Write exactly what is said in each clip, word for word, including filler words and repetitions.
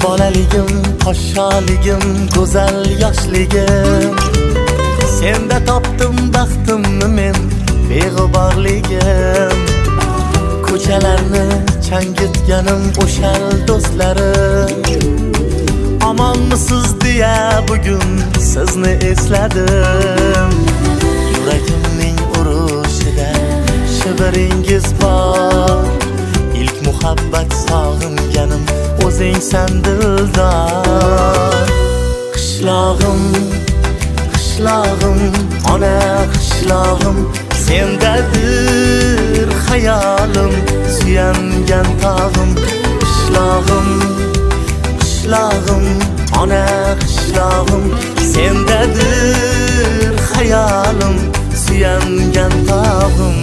bolaligim, podsholigim, go'zal yoshligim. Senda topdim baxtimni men, beg'uborligim. Ko'chalarni changitganim o'shal do'stlarim. Omonmisiz deya bugun sizni esladim. Yuragimning urushida shibiringiz bor. İlk muhabbet sog'inganim o'zingsan dildor. Qishlog'im, qishlog'im, ona qishlog'im, sendadir hayolim, suyangan tog'im. Qishlog'im, qishlog'im, ona qishlog'im, sendadir hayolim, suyangan tog'im.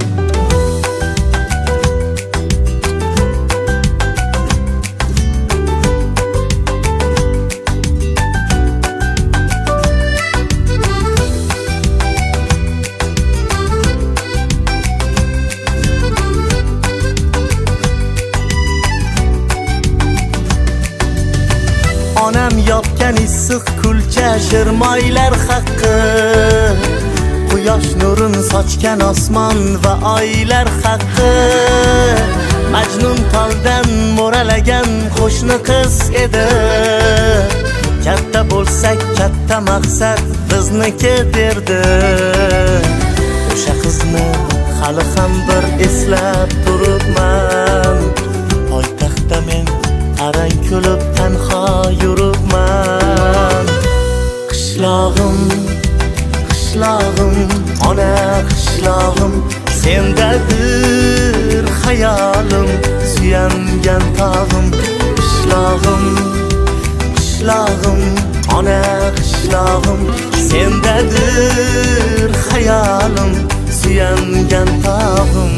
Onam yopgan issiq kulcha shirmoylar haqqi, quyosh nurin sochgan osmon va oylar haqqi. Majnun toldan mo'ralagan qo'shni qiz edi. Katta bo'lsak katta maqsad bizniki derdi. O'sha qizni hali ham bir eslab turibman. Poytaxtda men arang kulib tanho yuribman. Qishlog'im, qishlog'im, ona qishlog'im, sendadir hayolim, suyangan tog'im. Qishlog'im, qishlog'im, ona qishlog'im, sendadir hayolim, suyangan tog'im.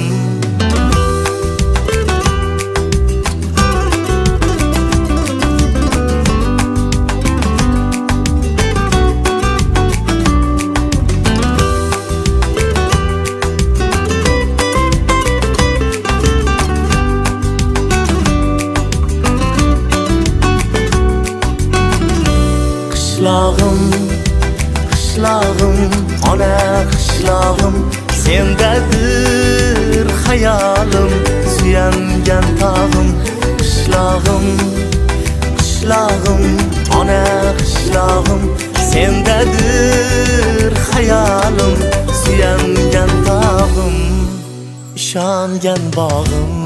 Qishlog'im, qishlog'im, ona qishlog'im, sendadir hayolim, suyangan tog'im. Qishlog'im, qishlog'im, ona qishlog'im, sendadir hayolim, suyangan tog'im. Ishongan bog'im.